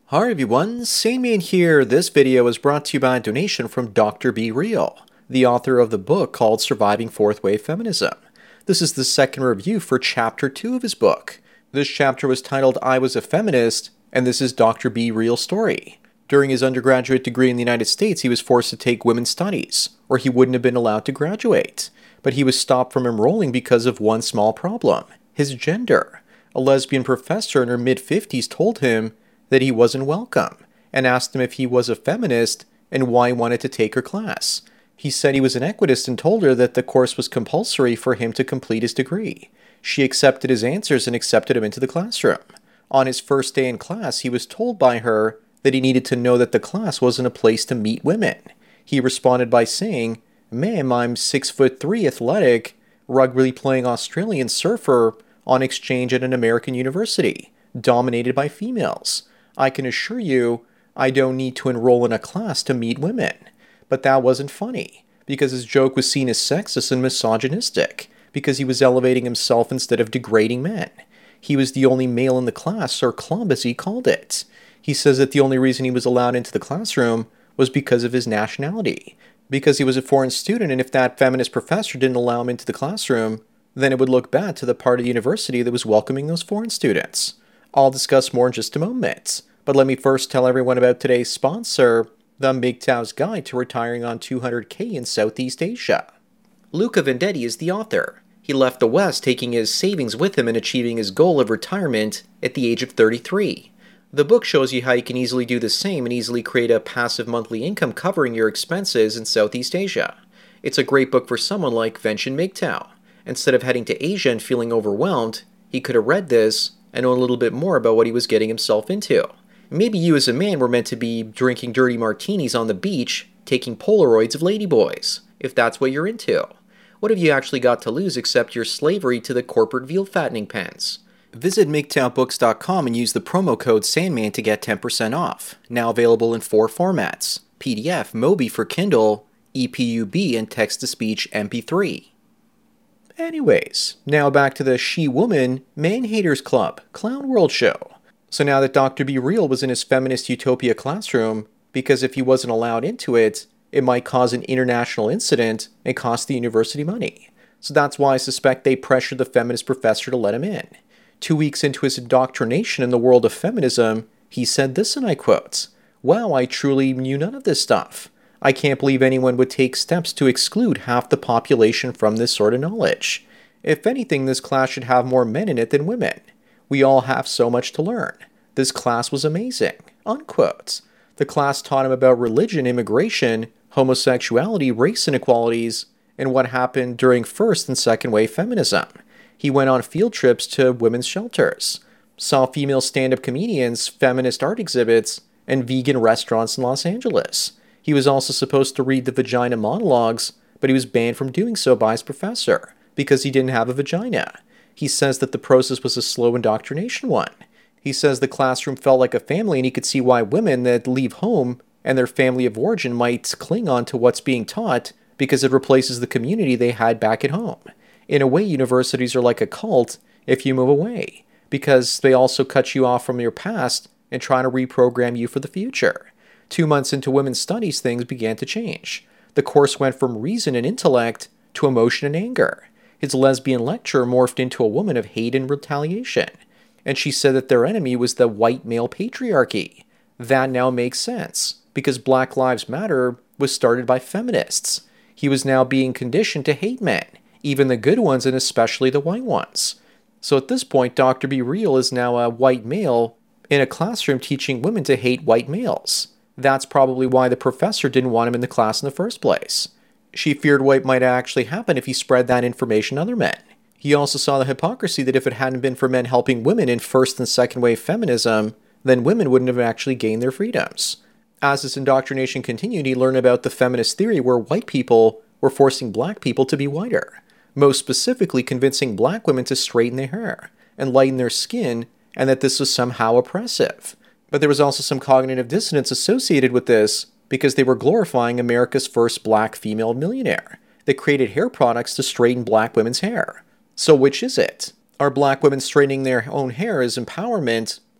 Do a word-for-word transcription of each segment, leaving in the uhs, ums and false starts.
Hi everyone, Sandman here. This video is brought to you by a donation from Doctor Be Real, the author of the book called Surviving Fourth Wave Feminism. This is the second review for chapter two of his book. This chapter was titled I Was a Feminist, and this is Doctor Be Real's story. During his undergraduate degree in the United States, he was forced to take women's studies, or he wouldn't have been allowed to graduate. But he was stopped from enrolling because of one small problem: his gender. A lesbian professor in her mid-fifties told him that he wasn't welcome, and asked him if he was a feminist and why he wanted to take her class. He said he was an equitist and told her that the course was compulsory for him to complete his degree. She accepted his answers and accepted him into the classroom. On his first day in class, he was told by her that he needed to know that the class wasn't a place to meet women. He responded by saying, "Ma'am, I'm six foot three, athletic, rugby playing Australian surfer on exchange at an American university, dominated by females. I can assure you, I don't need to enroll in a class to meet women." But that wasn't funny, because his joke was seen as sexist and misogynistic, because he was elevating himself instead of degrading men. He was the only male in the class, or club as he called it. He says that the only reason he was allowed into the classroom was because of his nationality, because he was a foreign student, and if that feminist professor didn't allow him into the classroom, then it would look bad to the part of the university that was welcoming those foreign students. I'll discuss more in just a moment. But let me first tell everyone about today's sponsor, the M G T Ow's Guide to Retiring on two hundred K in Southeast Asia. Luca Vendetti is the author. He left the West taking his savings with him and achieving his goal of retirement at the age of thirty-three. The book shows you how you can easily do the same and easily create a passive monthly income covering your expenses in Southeast Asia. It's a great book for someone like Venchin Migtao. Instead of heading to Asia and feeling overwhelmed, he could have read this and know a little bit more about what he was getting himself into. Maybe you as a man were meant to be drinking dirty martinis on the beach, taking Polaroids of ladyboys, if that's what you're into. What have you actually got to lose except your slavery to the corporate veal fattening pens? Visit M G T O W books dot com and use the promo code Sandman to get ten percent off. Now available in four formats: P D F, Mobi for Kindle, E P U B, and text-to-speech M P three. Anyways, now back to the She-Woman Man-Haters Club Clown World show. So now that Doctor Be Real was in his feminist utopia classroom, because if he wasn't allowed into it, it might cause an international incident and cost the university money. So that's why I suspect they pressured the feminist professor to let him in. Two weeks into his indoctrination in the world of feminism, he said this, and I quote, "Wow, I truly knew none of this stuff. I can't believe anyone would take steps to exclude half the population from this sort of knowledge. If anything, this class should have more men in it than women. We all have so much to learn. This class was amazing." Unquote. The class taught him about religion, immigration, homosexuality, race inequalities, and what happened during first and second wave feminism. He went on field trips to women's shelters, saw female stand-up comedians, feminist art exhibits, and vegan restaurants in Los Angeles. He was also supposed to read the vagina monologues, but he was banned from doing so by his professor because he didn't have a vagina. He says that the process was a slow indoctrination one. He says the classroom felt like a family, and he could see why women that leave home and their family of origin might cling on to what's being taught because it replaces the community they had back at home. In a way, universities are like a cult if you move away, because they also cut you off from your past and try to reprogram you for the future. Two months into women's studies, things began to change. The course went from reason and intellect to emotion and anger. His lesbian lecturer morphed into a woman of hate and retaliation, and she said that their enemy was the white male patriarchy. That now makes sense, because Black Lives Matter was started by feminists. He was now being conditioned to hate men, even the good ones and especially the white ones. So at this point, Doctor Be Real is now a white male in a classroom teaching women to hate white males. That's probably why the professor didn't want him in the class in the first place. She feared what might actually happen if he spread that information to other men. He also saw the hypocrisy that if it hadn't been for men helping women in first and second wave feminism, then women wouldn't have actually gained their freedoms. As this indoctrination continued, he learned about the feminist theory where white people were forcing black people to be whiter, most specifically convincing black women to straighten their hair and lighten their skin, and that this was somehow oppressive. But there was also some cognitive dissonance associated with this because they were glorifying America's first black female millionaire that created hair products to straighten black women's hair. So which is it? Are black women straightening their own hair as empowerment,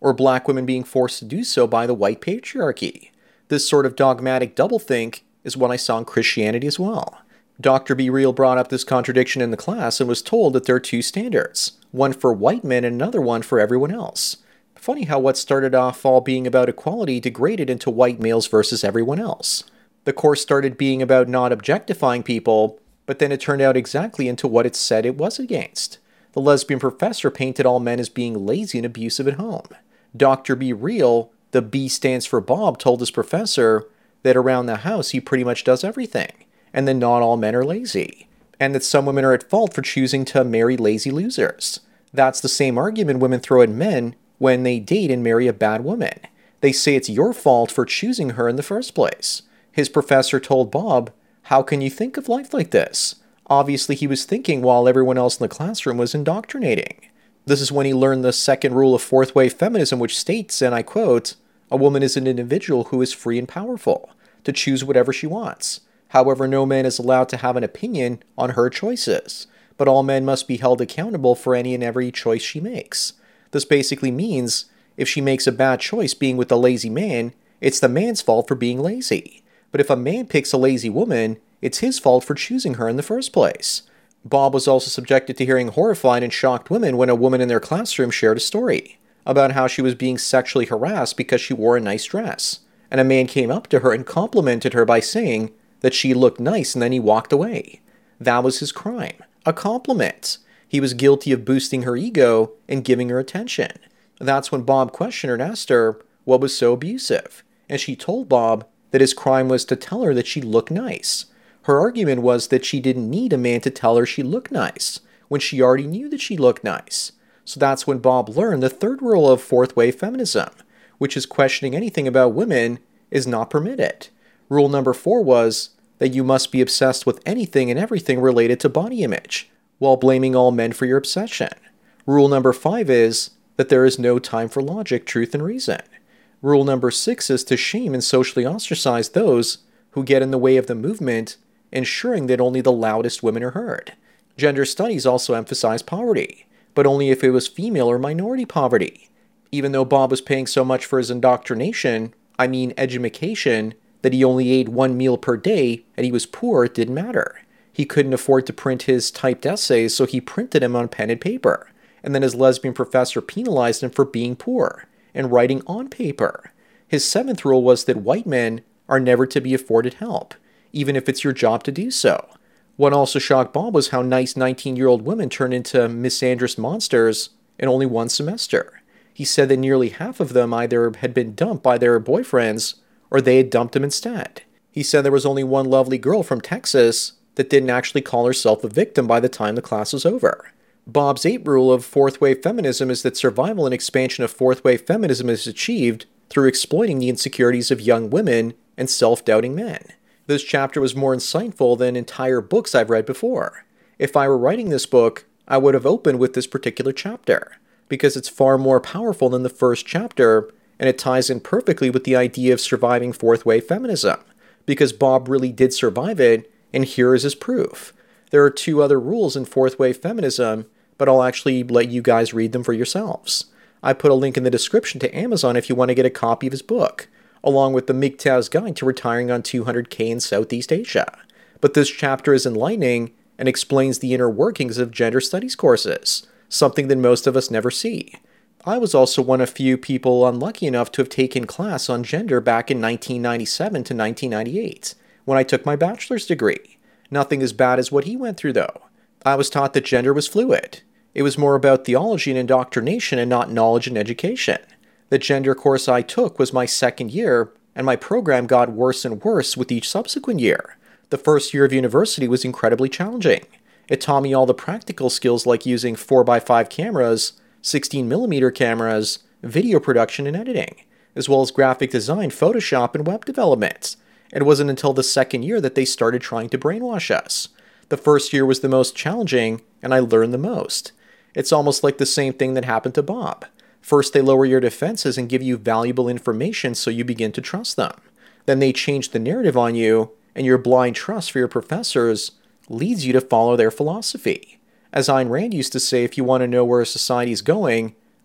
or black women being forced to do so by the white patriarchy. This sort of dogmatic doublethink is what I saw in Christianity as well. Doctor B. Real brought up this contradiction in the class and was told that there are two standards, one for white men and another one for everyone else. Funny how what started off all being about equality degraded into white males versus everyone else. The course started being about not objectifying people, but then it turned out exactly into what it said it was against. The lesbian professor painted all men as being lazy and abusive at home. Doctor B. Real, the B stands for Bob, told his professor that around the house he pretty much does everything, and that not all men are lazy, and that some women are at fault for choosing to marry lazy losers. That's the same argument women throw at men when they date and marry a bad woman. They say it's your fault for choosing her in the first place. His professor told Bob, "How can you think of life like this?" Obviously he was thinking while everyone else in the classroom was indoctrinating. This is when he learned the second rule of fourth wave feminism, which states, and I quote, "A woman is an individual who is free and powerful to choose whatever she wants. However, no man is allowed to have an opinion on her choices, but all men must be held accountable for any and every choice she makes." This basically means if she makes a bad choice being with a lazy man, it's the man's fault for being lazy. But if a man picks a lazy woman, it's his fault for choosing her in the first place. Bob was also subjected to hearing horrified and shocked women when a woman in their classroom shared a story about how she was being sexually harassed because she wore a nice dress. And a man came up to her and complimented her by saying that she looked nice, and then he walked away. That was his crime. A compliment. He was guilty of boosting her ego and giving her attention. That's when Bob questioned her and asked her what was so abusive. And she told Bob that his crime was to tell her that she looked nice. Her argument was that she didn't need a man to tell her she looked nice, when she already knew that she looked nice. So that's when Bob learned the third rule of fourth wave feminism, which is questioning anything about women is not permitted. Rule number four was that you must be obsessed with anything and everything related to body image, while blaming all men for your obsession. Rule number five is that there is no time for logic, truth, and reason. Rule number six is to shame and socially ostracize those who get in the way of the movement, ensuring that only the loudest women are heard. Gender studies also emphasize poverty, but only if it was female or minority poverty. Even though Bob was paying so much for his indoctrination, I mean edumacation, that he only ate one meal per day and he was poor, it didn't matter. He couldn't afford to print his typed essays, so he printed them on pen and paper. And then his lesbian professor penalized him for being poor and writing on paper. His seventh rule was that white men are never to be afforded help, even if it's your job to do so. What also shocked Bob was how nice nineteen-year-old women turned into misandrous monsters in only one semester. He said that nearly half of them either had been dumped by their boyfriends or they had dumped him instead. He said there was only one lovely girl from Texas that didn't actually call herself a victim by the time the class was over. Bob's eighth rule of fourth wave feminism is that survival and expansion of fourth wave feminism is achieved through exploiting the insecurities of young women and self-doubting men. This chapter was more insightful than entire books I've read before. If I were writing this book, I would have opened with this particular chapter, because it's far more powerful than the first chapter, and it ties in perfectly with the idea of surviving fourth wave feminism, because Bob really did survive it, and here is his proof. There are two other rules in fourth wave feminism, but I'll actually let you guys read them for yourselves. I put a link in the description to Amazon if you want to get a copy of his book, along with the M G T O W's Guide to Retiring on two hundred K in Southeast Asia. But this chapter is enlightening and explains the inner workings of gender studies courses, something that most of us never see. I was also one of few people unlucky enough to have taken class on gender back in nineteen ninety-seven to nineteen ninety-eight, when I took my bachelor's degree. Nothing as bad as what he went through, though. I was taught that gender was fluid. It was more about theology and indoctrination and not knowledge and education. The gender course I took was my second year, and my program got worse and worse with each subsequent year. The first year of university was incredibly challenging. It taught me all the practical skills like using four by five cameras, sixteen millimeter cameras, video production and editing, as well as graphic design, Photoshop, and web development. It wasn't until the second year that they started trying to brainwash us. The first year was the most challenging, and I learned the most. It's almost like the same thing that happened to Bob. First, they lower your defenses and give you valuable information so you begin to trust them. Then they change the narrative on you, and your blind trust for your professors leads you to follow their philosophy. As Ayn Rand used to say, if you want to know where a society is going, then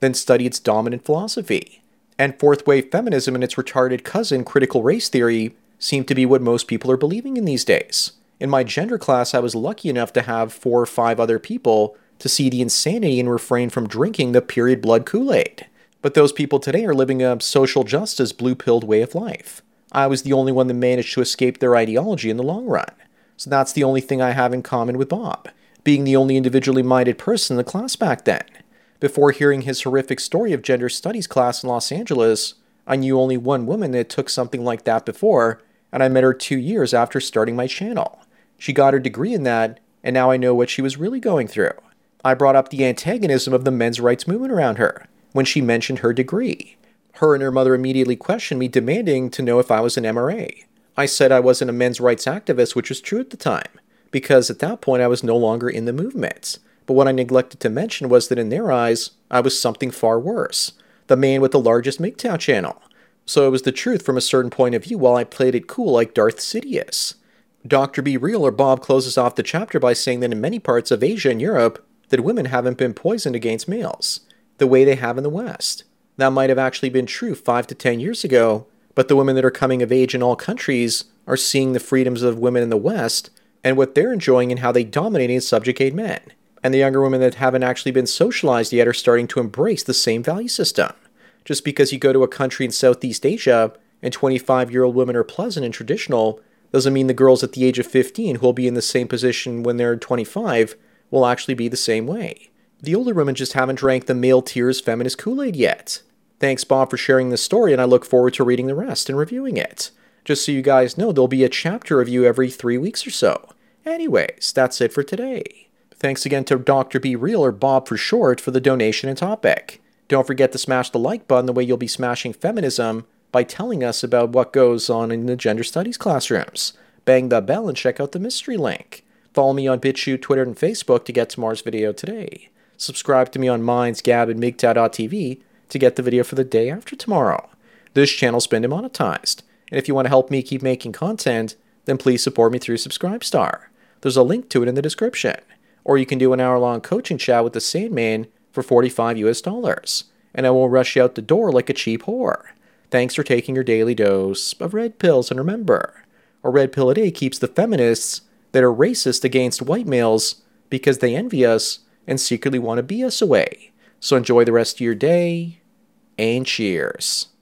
then study its dominant philosophy. And fourth wave feminism and its retarded cousin, critical race theory, seem to be what most people are believing in these days. In my gender class, I was lucky enough to have four or five other people to see the insanity and refrain from drinking the period blood Kool-Aid. But those people today are living a social justice blue-pilled way of life. I was the only one that managed to escape their ideology in the long run. So that's the only thing I have in common with Bob, being the only individually minded person in the class back then. Before hearing his horrific story of gender studies class in Los Angeles, I knew only one woman that took something like that before, and I met her two years after starting my channel. She got her degree in that, and now I know what she was really going through. I brought up the antagonism of the men's rights movement around her when she mentioned her degree. Her and her mother immediately questioned me, demanding to know if I was an M R A. I said I wasn't a men's rights activist, which was true at the time, because at that point I was no longer in the movement. But what I neglected to mention was that in their eyes, I was something far worse, the man with the largest M G T O W channel. So it was the truth from a certain point of view while I played it cool like Darth Sidious. Doctor Be Real or Bob closes off the chapter by saying that in many parts of Asia and Europe, that women haven't been poisoned against males, the way they have in the West. That might have actually been true five to ten years ago, but the women that are coming of age in all countries are seeing the freedoms of women in the West and what they're enjoying and how they dominate and subjugate men. And the younger women that haven't actually been socialized yet are starting to embrace the same value system. Just because you go to a country in Southeast Asia and twenty-five-year-old women are pleasant and traditional doesn't mean the girls at the age of fifteen who will be in the same position when they're twenty-five will actually be the same way. The older women just haven't drank the male tears feminist Kool-Aid yet. Thanks, Bob, for sharing this story, and I look forward to reading the rest and reviewing it. Just so you guys know, there'll be a chapter review every three weeks or so. Anyways, that's it for today. Thanks again to Doctor Be Real, or Bob for short, for the donation and topic. Don't forget to smash the like button the way you'll be smashing feminism by telling us about what goes on in the gender studies classrooms. Bang the bell and check out the mystery link. Follow me on BitChute, Twitter, and Facebook to get tomorrow's video today. Subscribe to me on Minds, Gab, and M G T O W dot T V to get the video for the day after tomorrow. This channel's been demonetized, and if you want to help me keep making content, then please support me through Subscribestar. There's a link to it in the description. Or you can do an hour-long coaching chat with the Sandman for forty-five U S dollars, and I won't rush you out the door like a cheap whore. Thanks for taking your daily dose of red pills, and remember, a red pill a day keeps the feminists that are racist against white males because they envy us and secretly want to be us away. So enjoy the rest of your day, and cheers.